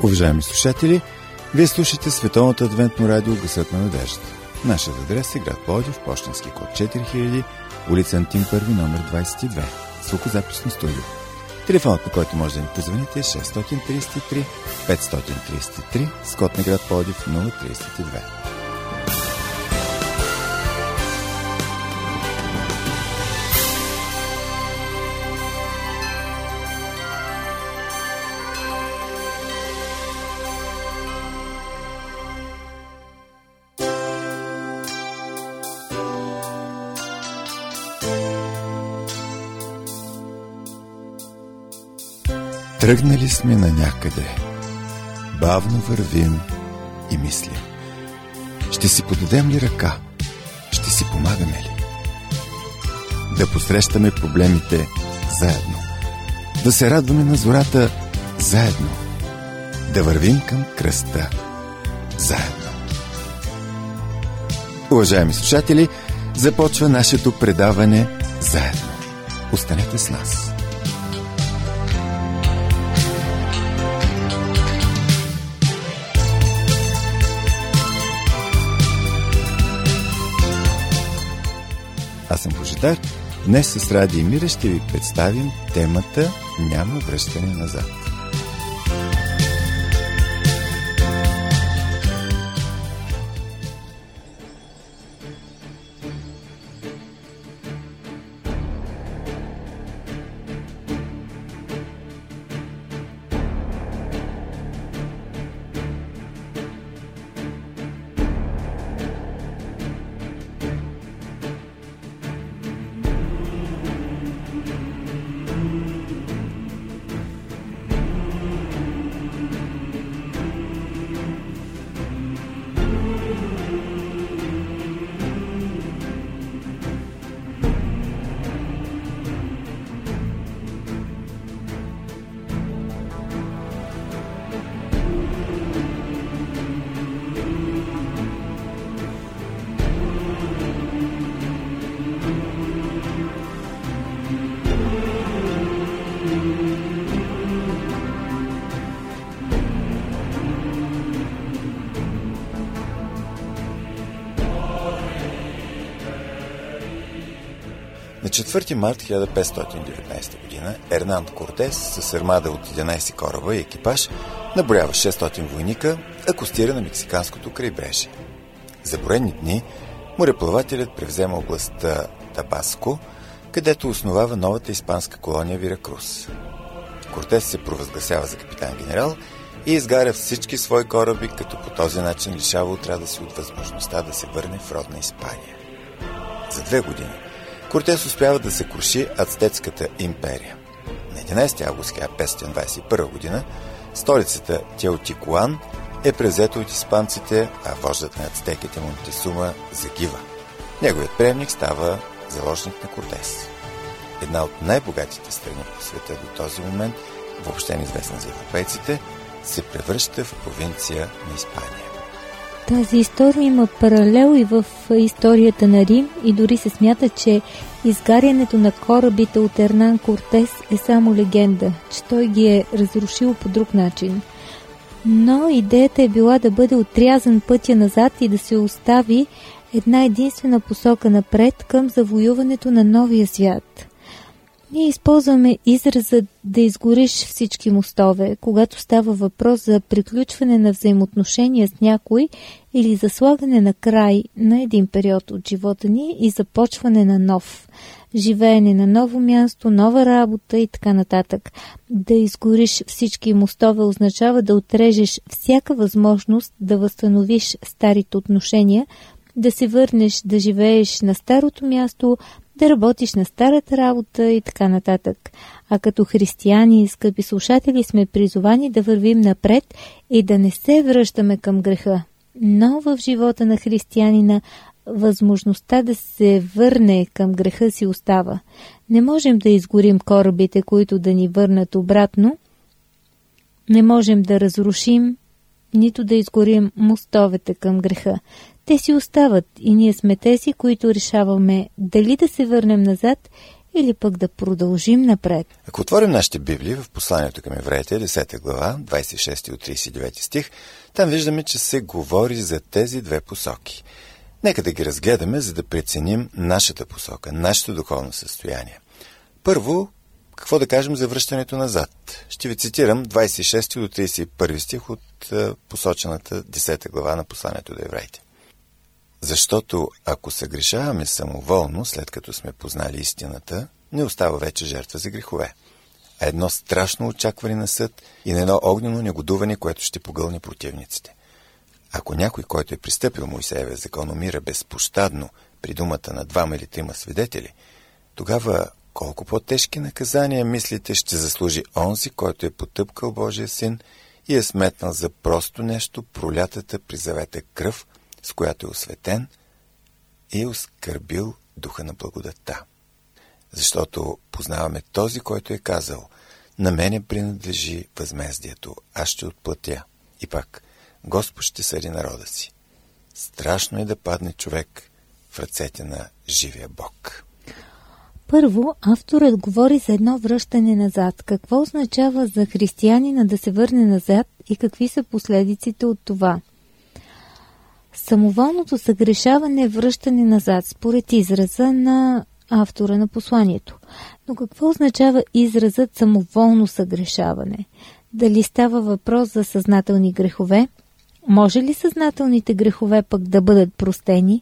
Уважаеми слушатели, вие слушате Световното адвентно радио Гласът на надеждата. Нашият адрес е град Пловдив, пощенски код 4000, улица Антим Първи, номер 22, звукозаписно студио. Телефонът, по който може да ни позвоните, е 633 533, с код на град Пловдив 032. Тръгнали сме на някъде, бавно вървим и мислим. Ще си подадем ли ръка? Ще си помагаме ли? Да посрещаме проблемите заедно, да се радваме на зората заедно, да вървим към кръста заедно. Уважаеми слушатели, започва нашето предаване заедно. Останете с нас. Аз съм Божидар. Днес с Ради и Мира ще ви представим темата "Няма връщане назад". На 4 март 1519 година Ернан Кортес с армада от 11 кораба и екипаж, наброява 600 войника, акостира на мексиканското крайбрежие. За броени дни мореплавателят превзема областта Табаско, където основава новата испанска колония Виракрус. Кортес се провъзгласява за капитан-генерал и изгаря всички свои кораби, като по този начин лишава отряда си от възможността да се върне в родна Испания. За 2 години Кортес успява да се круши Ацтетската империя. На 11 август 1521 година столицата Теотикуан е превзета от испанците, а вождът на ацтеките Монтесума загива. Неговият приемник става заложник на Кортес. Една от най-богатите страни по света до този момент, въобще неизвестна за европейците, се превръща в провинция на Испания. Тази история има паралел и в историята на Рим и дори се смята, че изгарянето на корабите от Ернан Кортес е само легенда, че той ги е разрушил по друг начин. Но идеята е била да бъде отрязан пътя назад и да се остави една единствена посока напред към завоюването на новия свят. Ние използваме израза да изгориш всички мостове, когато става въпрос за приключване на взаимоотношения с някой или за слагане на край на един период от живота ни и започване на нов. Живеене на ново място, нова работа и така нататък. Да изгориш всички мостове означава да отрежеш всяка възможност да възстановиш старите отношения, да се върнеш да живееш на старото място, да работиш на старата работа и така нататък. А като християни, скъпи слушатели, сме призовани да вървим напред и да не се връщаме към греха. Но в живота на християнина възможността да се върне към греха си остава. Не можем да изгорим корабите, които да ни върнат обратно. Не можем да разрушим, нито да изгорим мостовете към греха. Те си остават и ние сме тези, които решаваме дали да се върнем назад или пък да продължим напред? Ако отворим нашите Библии в посланието към евреите, 10 глава, 26 от 39 стих, там виждаме, че се говори за тези две посоки. Нека да ги разгледаме, за да преценим нашата посока, нашето духовно състояние. Първо, какво да кажем за връщането назад? Ще ви цитирам 26 до 31 стих от посочената 10 глава на посланието до евреите. Защото ако съгрешаваме самоволно, след като сме познали истината, не остава вече жертва за грехове, а едно страшно очакване на съд и на едно огнено негодуване, което ще погълни противниците. Ако някой, който е пристъпил Моисеевия закон, умира безпощадно при думата на 2 или 3 свидетели, тогава колко по-тежки наказания, мислите, ще заслужи онзи, който е потъпкал Божия син и е сметнал за просто нещо пролятата при завета кръв, с която е осветен и е оскърбил духа на благодатта. Защото познаваме този, който е казал: на мене принадлежи възмездието, аз ще отплатя. И пак, Господ ще съди народа си. Страшно е да падне човек в ръцете на живия Бог. Първо, авторът говори за едно връщане назад. Какво означава за християнина да се върне назад и какви са последиците от това? Самоволното съгрешаване е връщане назад, според израза на автора на посланието. Но какво означава изразът самоволно съгрешаване? Дали става въпрос за съзнателни грехове? Може ли съзнателните грехове пък да бъдат простени?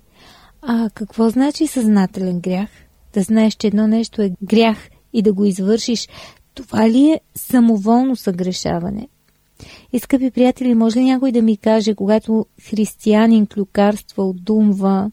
А какво значи съзнателен грях? Да знаеш, че едно нещо е грях и да го извършиш, това ли е самоволно съгрешаване? И, скъпи приятели, може ли някой да ми каже, когато християнин клюкарства, отдумва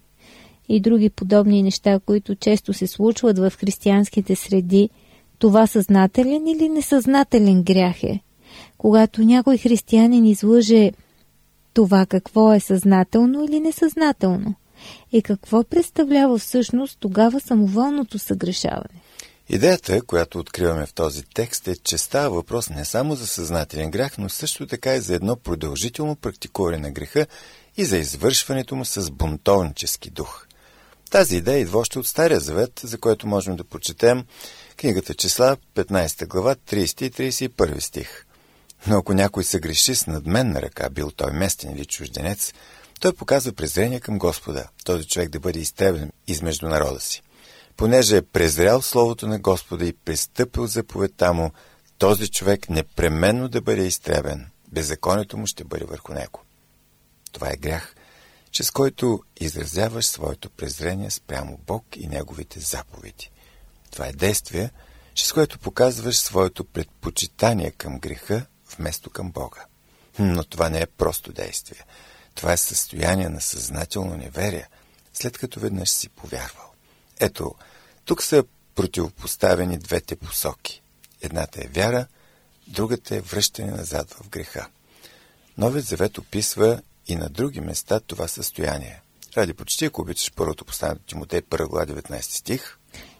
и други подобни неща, които често се случват в християнските среди, това съзнателен или несъзнателен грях е? Когато някой християнин излъже, това какво е съзнателно или несъзнателно? И какво представлява всъщност тогава самоволното съгрешаване? Идеята, която откриваме в този текст, е, че става въпрос не само за съзнателен грях, но също така и за едно продължително практикуване на греха и за извършването му с бунтовнически дух. Тази идея идва още от Стария завет, за което можем да прочетем книгата Числа, 15 глава, 30 и 31 стих. Но ако някой съгреши с надменна ръка, бил той местен или чужденец, той показва презрение към Господа, този човек да бъде изтребен измежду народа си. Понеже е презрял словото на Господа и престъпил заповедта му, този човек непременно да бъде изтребен. Беззаконието му ще бъде върху него. Това е грях, чрез който изразяваш своето презрение спрямо Бог и неговите заповеди. Това е действие, чрез което показваш своето предпочитание към греха вместо към Бога. Но това не е просто действие. Това е състояние на съзнателно неверие, след като веднъж си повярвал. Ето, тук са противопоставени двете посоки. Едната е вяра, другата е връщане назад в греха. Новият завет описва и на други места това състояние. Ради почти, ако обичаш първото послание до Тимотей, 1 глава 19 стих.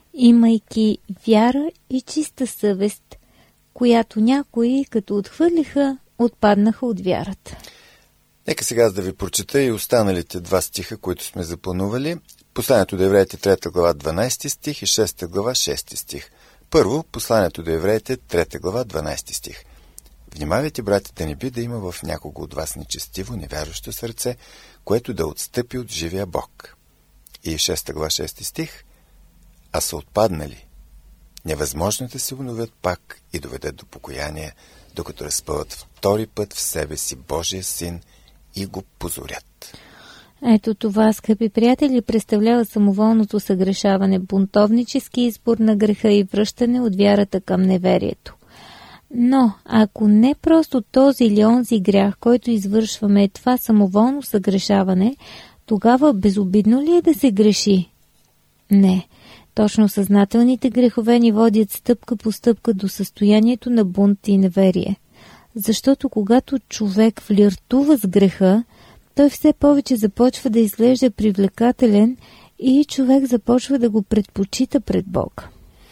Имайки вяра и чиста съвест, която някои, като отхвърлиха, отпаднаха от вярата. Нека сега да ви прочета и останалите 2 стиха, които сме запланували. Посланието до евреите 3 глава 12 стих и 6 глава 6 стих. Първо, посланието до евреите 3 глава 12 стих. Внимавайте, брати, да не би да има в някого от вас нечестиво, невярващо сърце, което да отстъпи от живия Бог. И 6 глава 6 стих. А са отпаднали. Невъзможно да се обновят пак и доведат до покаяние, докато разпъват втори път в себе си Божия син и го позорят. Ето това, скъпи приятели, представлява самоволното съгрешаване, бунтовнически избор на греха и връщане от вярата към неверието. Но, ако не просто този или онзи грях, който извършваме, е това самоволно съгрешаване, тогава безобидно ли е да се греши? Не. Точно съзнателните грехове ни водят стъпка по стъпка до състоянието на бунт и неверие. Защото когато човек флиртува с греха, той все повече започва да изглежда привлекателен и човек започва да го предпочита пред Бога.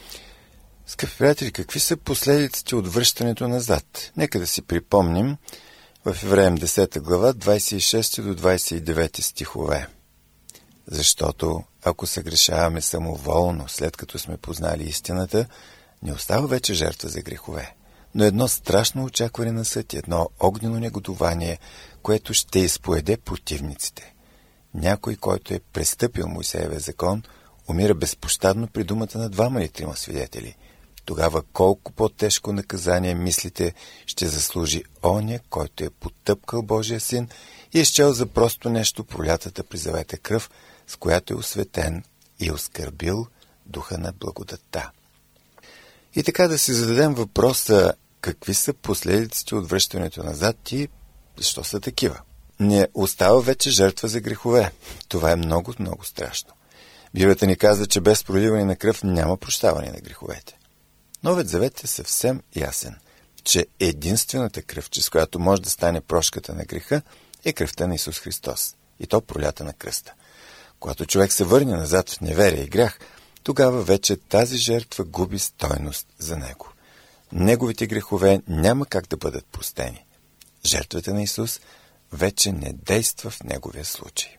Скъпи приятели, какви са последиците от връщането назад? Нека да си припомним в Евреям 10 глава 26 до 29 стихове. Защото ако съгрешаваме самоволно, след като сме познали истината, не остава вече жертва за грехове, но едно страшно очакване на съд, едно огнено негодование, което ще изпоеде противниците. Някой, който е престъпил Мойсеевия закон, умира безпощадно при думата на 2 или 3 свидетели. Тогава колко по-тежко наказание, мислите, ще заслужи оня, който е потъпкал Божия син и е счел за просто нещо пролятата при завета кръв, с която е осветен и оскърбил духа на благодатта. И така да си зададем въпроса, какви са последиците от връщането назад и защо са такива? Не остава вече жертва за грехове. Това е много, много страшно. Библията ни казва, че без проливане на кръв няма прощаване на греховете. Новият завет е съвсем ясен, че единствената кръв, чрез която може да стане прошката на греха, е кръвта на Исус Христос, и то пролята на кръста. Когато човек се върне назад в неверие и грях, тогава вече тази жертва губи стойност за него. Неговите грехове няма как да бъдат простени. Жертвата на Исус вече не действа в неговия случай.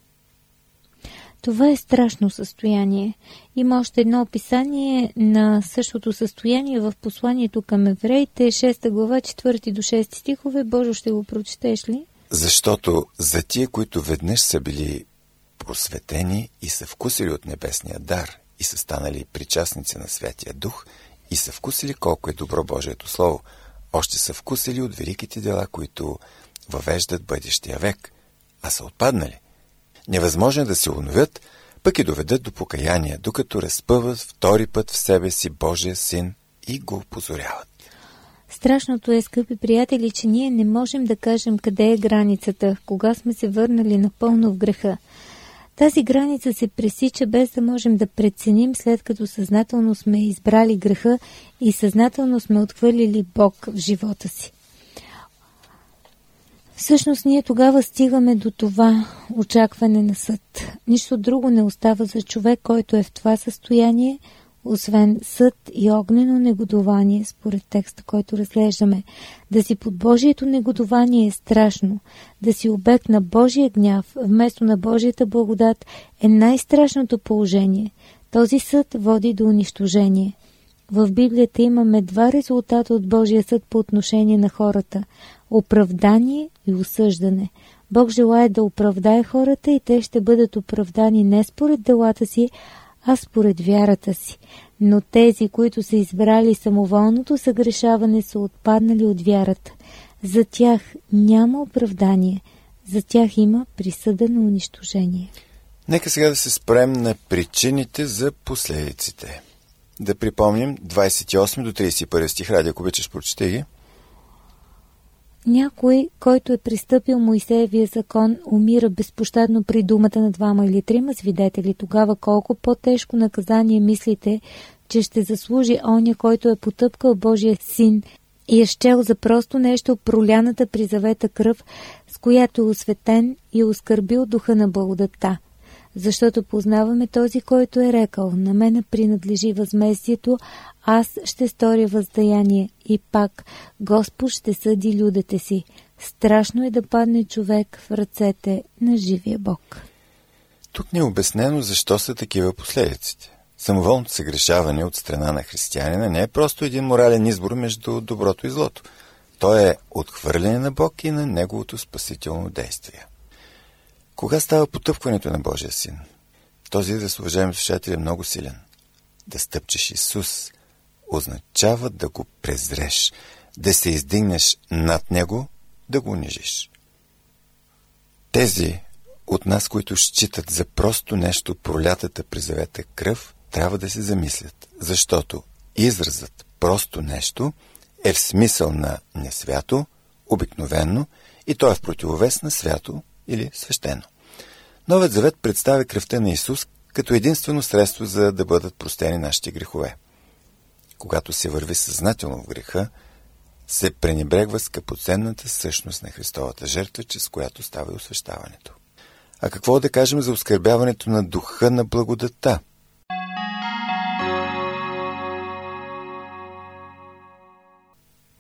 Това е страшно състояние. Има още едно описание на същото състояние в посланието към евреите, 6 глава, 4 до 6 стихове. Божо, ще го прочетеш ли? Защото за тия, които веднъж са били просветени и са вкусили от небесния дар и са станали причастници на Святия Дух и са вкусили колко е добро Божието Слово, още са вкусили от великите дела, които въвеждат бъдещия век, а са отпаднали. Невъзможно е да се уновят, пък и доведат до покаяние, докато разпъват втори път в себе си Божия син и го опозоряват. Страшното е, скъпи приятели, че ние не можем да кажем къде е границата, кога сме се върнали напълно в греха. Тази граница се пресича без да можем да преценим, след като съзнателно сме избрали греха и съзнателно сме отхвърлили Бог в живота си. Всъщност ние тогава стигаме до това очакване на съд. Нищо друго не остава за човек, който е в това състояние, освен съд и огнено негодование, според текста, който разглеждаме. Да си под Божието негодование е страшно. Да си обект на Божия гняв, вместо на Божията благодат, е най-страшното положение. Този съд води до унищожение. В Библията имаме 2 резултата от Божия съд по отношение на хората – оправдание и осъждане. Бог желае да оправдае хората и те ще бъдат оправдани не според делата си, а според вярата си. Но тези, които са избрали самоволното съгрешаване, са отпаднали от вярата. За тях няма оправдание, за тях има присъда на унищожение. Нека сега да се спрем на причините за последиците. Да припомним 28 до 31 стих. Ради, ако обичаш, прочети ги. Някой, който е пристъпил Мойсеевия закон, умира безпощадно при думата на 2 или 3 свидетели. Тогава колко по-тежко наказание мислите, че ще заслужи оня, който е потъпкал Божия син и е счел за просто нещо проляната при завета кръв, с която е осветен и оскърбил духа на благодатта. Защото познаваме този, който е рекал: на мене принадлежи възмездието, аз ще сторя въздаяние и пак Господ ще съди людите си. Страшно е да падне човек в ръцете на живия Бог. Тук не е обяснено защо са такива последиците. Самоволното съгрешаване от страна на християнина не е просто един морален избор между доброто и злото. То е отхвърляне на Бог и на Неговото спасително действие. Кога става потъпкването на Божия син? Този израз, уважаеми слушатели, е много силен. Да стъпчеш Исус означава да го презреш, да се издигнеш над него, да го унижиш. Тези от нас, които считат за просто нещо пролятата при завета кръв, трябва да се замислят, защото изразът просто нещо е в смисъл на несвято, обикновено, и то е в противовес на свято или свещено. Новият завет представя кръвта на Исус като единствено средство за да бъдат простени нашите грехове. Когато се върви съзнателно в греха, се пренебрегва скъпоценната същност на Христовата жертва, чрез която става и освещаването. А какво да кажем за оскърбяването на духа на благодатта?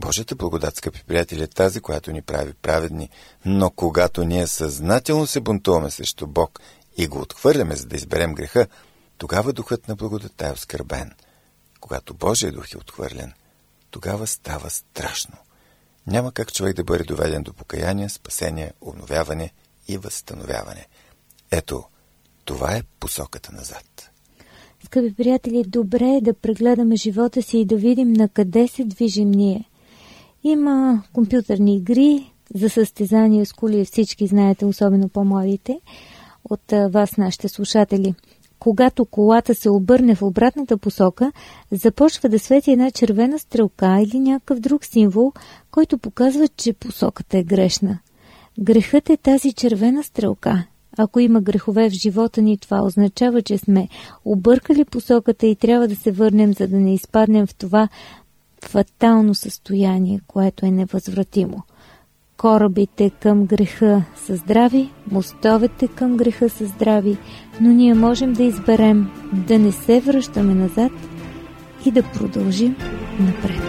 Божията благодат, скъпи приятели, е тази, която ни прави праведни, но когато ние съзнателно се бунтуваме срещу Бог и го отхвърляме, за да изберем греха, тогава духът на благодата е оскърбен. Когато Божия дух е отхвърлен, тогава става страшно. Няма как човек да бъде доведен до покаяние, спасение, обновяване и възстановяване. Ето, това е посоката назад. Скъпи приятели, добре е да прегледаме живота си и да видим на къде се движим ние. Има компютърни игри за състезания с коли, всички знаете, особено по-младите от вас, нашите слушатели. Когато колата се обърне в обратната посока, започва да свети една червена стрелка или някакъв друг символ, който показва, че посоката е грешна. Грехът е тази червена стрелка. Ако има грехове в живота ни, това означава, че сме объркали посоката и трябва да се върнем, за да не изпаднем в това фатално състояние, което е невъзвратимо. Корабите към греха са здрави, мостовете към греха са здрави, но ние можем да изберем да не се връщаме назад и да продължим напред.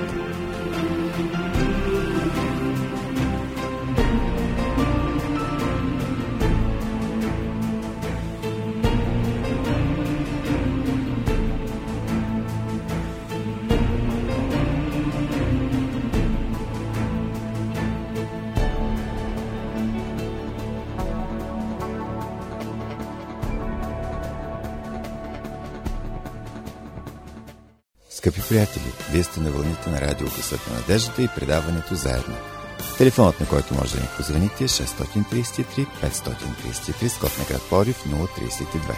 Скъпи приятели, вие сте на вълните на радио Гласът на надеждата и предаването Заедно. Телефонът, на който може да ни позвоните, е 633 533 с код на град Пловдив 032.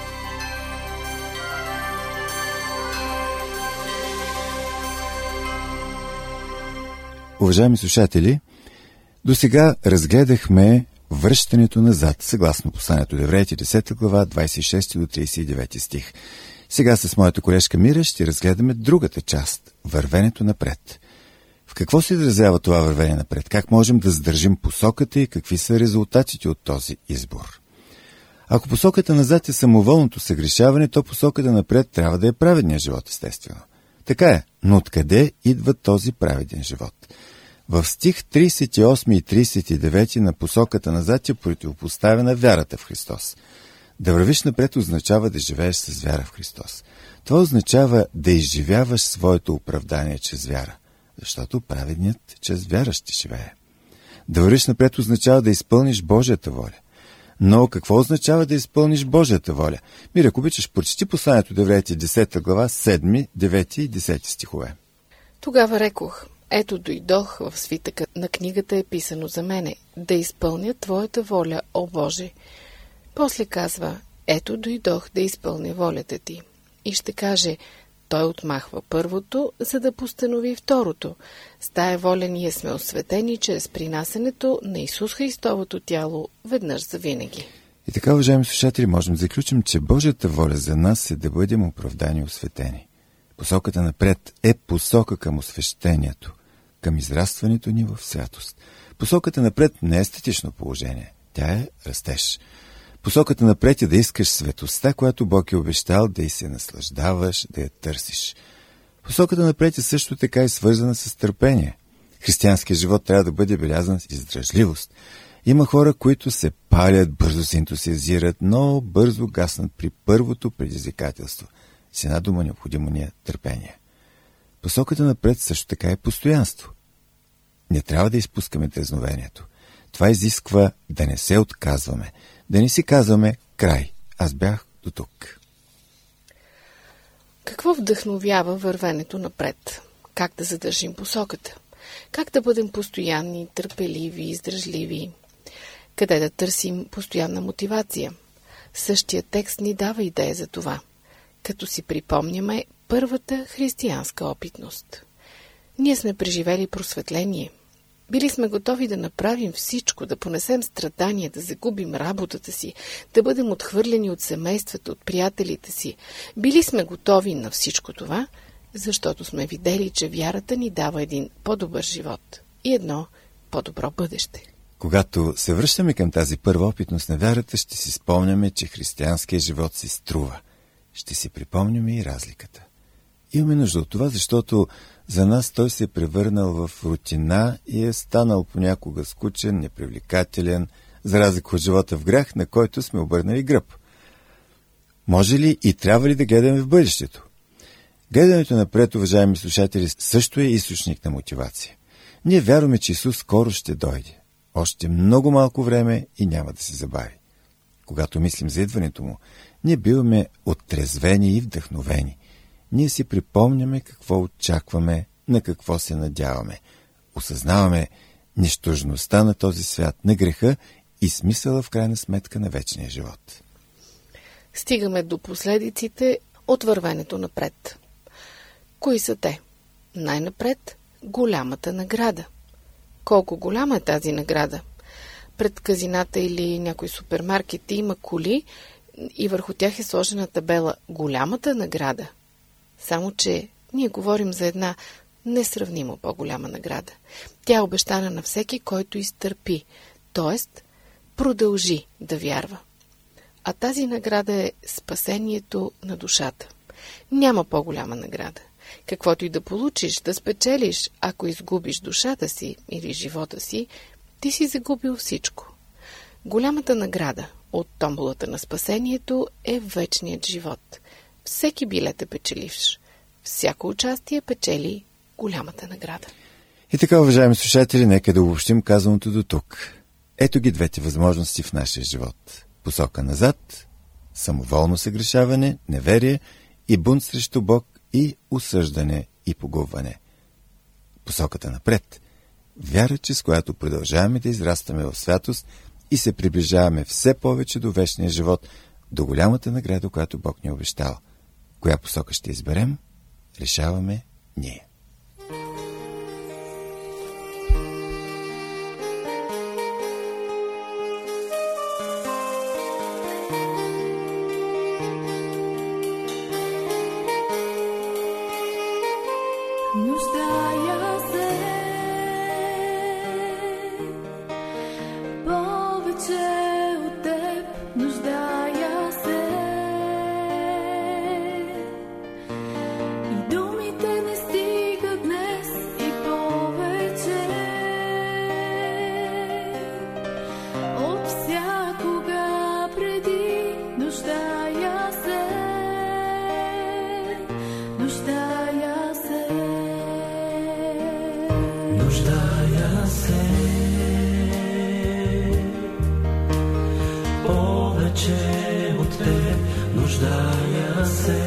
Уважаеми слушатели, досега разгледахме връщането назад, съгласно посланието Евреите 10 глава, 26 до 39 стих. Сега с моята колежка Мира ще разгледаме другата част – вървенето напред. В какво се изразява това вървене напред? Как можем да задържим посоката и какви са резултатите от този избор? Ако посоката назад е самоволното съгрешаване, то посоката напред трябва да е праведният живот, естествено. Така е, но откъде идва този праведен живот? В стих 38 и 39 на посоката назад е противопоставена вярата в Христос. Да вървиш напред означава да живееш с вяра в Христос. Това означава да изживяваш своето оправдание чрез вяра, защото праведният чрез вяра ще живее. Да вървиш напред означава да изпълниш Божията воля. Но какво означава да изпълниш Божията воля? Мира, ако обичаш, прочети посланието от Евреите 10 глава, 7, 9 и 10 стихове. Тогава рекох: ето дойдох, в свитъка на книгата е писано за мене, да изпълня Твоята воля, о Боже. После казва: ето дойдох да изпълня волята Ти. И ще каже: той отмахва първото, за да постанови второто. С тая воля ние сме осветени чрез принасенето на Исус Христовото тяло веднъж завинаги. И така, уважаеми слушатели, можем да заключим, че Божията воля за нас е да бъдем оправдани и осветени. Посоката напред е посока към освещението, към израстването ни в святост. Посоката напред не е статично положение, тя е растеж. Посоката напред е да искаш светостта, която Бог е обещал, да й се наслаждаваш, да я търсиш. Посоката напред е също така и свързана с търпение. Християнският живот трябва да бъде белязан с издръжливост. Има хора, които се палят, бързо се ентусиазират, но бързо гаснат при първото предизвикателство. С една дума необходимо ни е търпение. Посоката напред също така е постоянство. Не трябва да изпускаме дразновението. Това изисква да не се отказваме, да не си казваме: край, аз бях до тук. Какво вдъхновява вървенето напред? Как да задържим посоката? Как да бъдем постоянни, търпеливи, издръжливи? Къде да търсим постоянна мотивация? Същия текст ни дава идея за това, като си припомняме първата християнска опитност. Ние сме преживели просветление. Били сме готови да направим всичко, да понесем страдания, да загубим работата си, да бъдем отхвърлени от семействата, от приятелите си. Били сме готови на всичко това, защото сме видели, че вярата ни дава един по-добър живот и едно по-добро бъдеще. Когато се връщаме към тази първа опитност на вярата, ще си спомняме, че християнският живот си струва. Ще си припомняме и разликата. Имаме нужда от това, защото за нас той се е превърнал в рутина и е станал понякога скучен, непривлекателен, за разлика от живота в грях, на който сме обърнали гръб. Може ли и трябва ли да гледаме в бъдещето? Гледането напред, уважаеми слушатели, също е източник на мотивация. Ние вярваме, че Исус скоро ще дойде. Още много малко време и няма да се забави. Когато мислим за идването му, ние биваме оттрезвени и вдъхновени. Ние си припомняме какво очакваме, на какво се надяваме. Осъзнаваме нищожността на този свят, на греха и смисъла в крайна сметка на вечния живот. Стигаме до последиците от вървенето напред. Кои са те? Най-напред голямата награда. Колко голяма е тази награда? Пред казината или някой супермаркет има коли и върху тях е сложена табела голямата награда. Само че ние говорим за една несравнимо по-голяма награда. Тя е обещана на всеки, който изтърпи, т.е. продължи да вярва. А тази награда е спасението на душата. Няма по-голяма награда. Каквото и да получиш, да спечелиш, ако изгубиш душата си или живота си, ти си загубил всичко. Голямата награда от томболата на спасението е вечният живот. Всеки билет е печеливш. Всяко участие печели голямата награда. И така, уважаеми слушатели, нека да обобщим казаното до тук. Ето ги двете възможности в нашия живот. Посока назад, самоволно съгрешаване, неверие и бунт срещу Бог и осъждане и погубване. Посоката напред. Вяра, че с която продължаваме да израстваме в святост и се приближаваме все повече до вечния живот, до голямата награда, която Бог ни обещал. Коя посока ще изберем, решаваме ние. Нуждая се повече от теб, нуждая се и думите не стигат днес и повече от всякога преди, нуждая се, нуждая се. Нуждая се повече от теб, нуждая се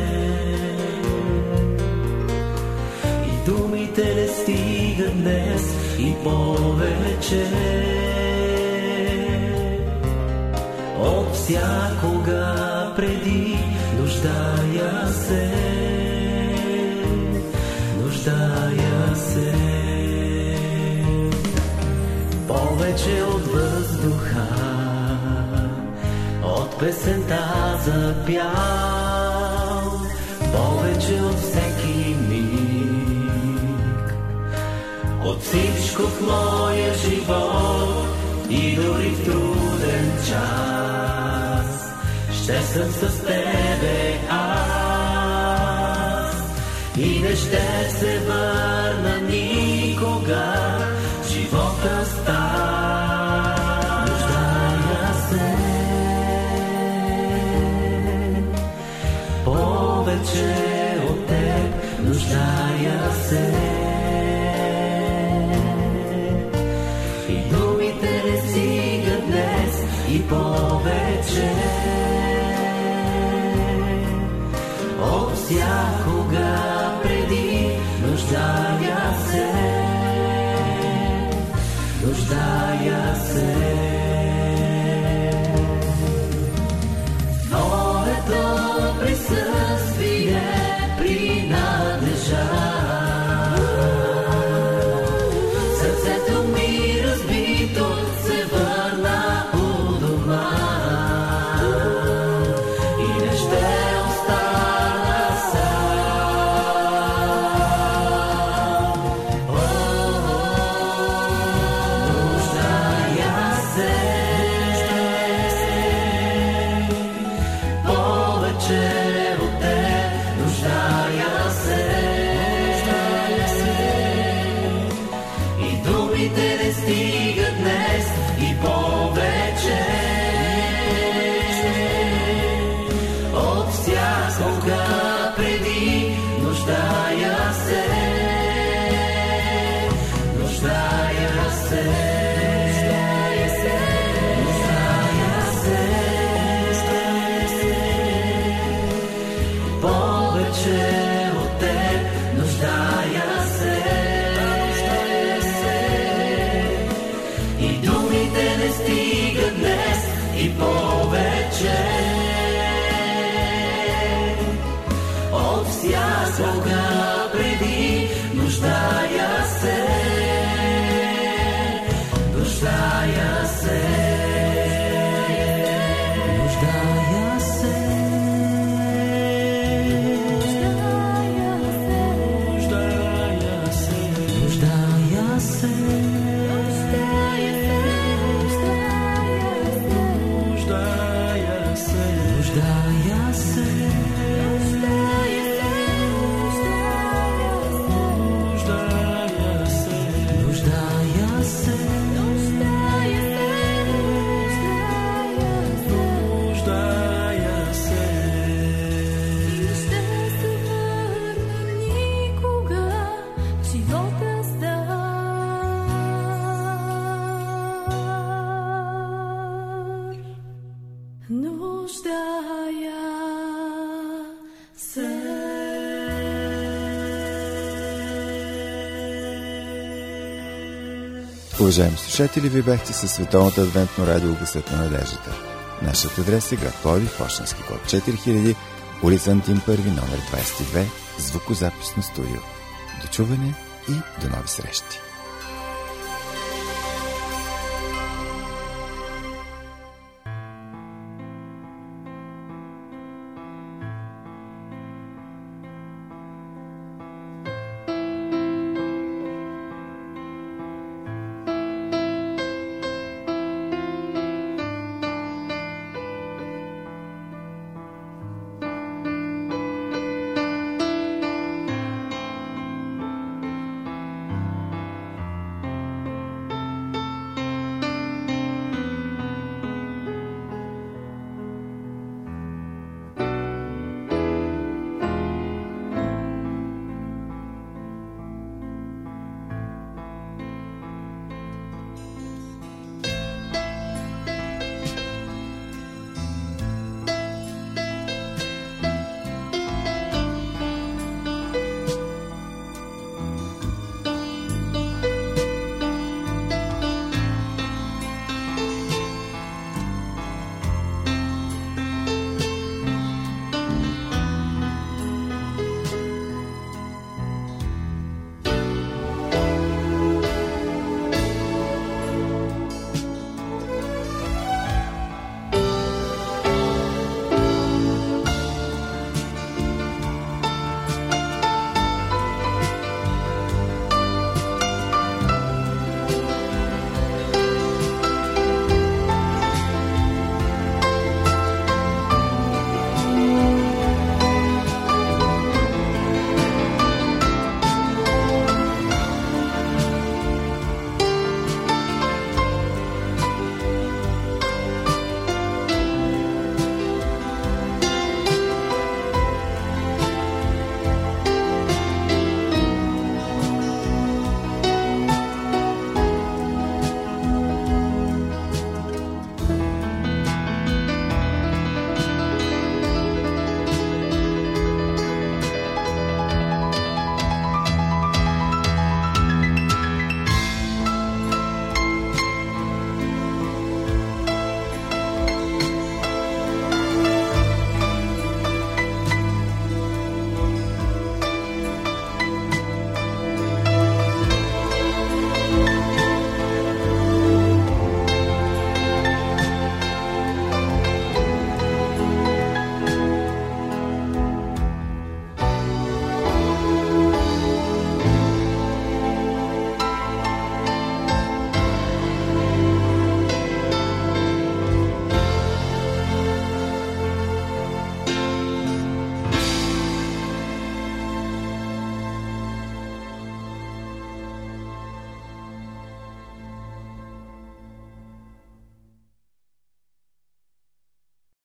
и думите не стигат днес и повече от всякога преди, нуждая се, нуждая се. Повече от въздуха, от песента за пял, повече от всеки миг, от всичко в моя живот и дори в труден час, ще съм с тебе аз и не ще се върна никога. Живота става, нуждая се повече от теб, нуждая се и думите не стигат днес и повече от всякога преди, нуждая се, нуждая се. Твоето присъствие принадлежа. Сърцето ми разбито се върна у дома и не ще остана сам. Нуждая нуждая се, Уважаеми слушатели, вие бяхте със Световното адвентно радио Гласът на надеждата. Нашият адрес е град Пловдив, пощенски код 4000, улица Антим 1, номер 22, звукозаписно студио. До чуване и до нови срещи!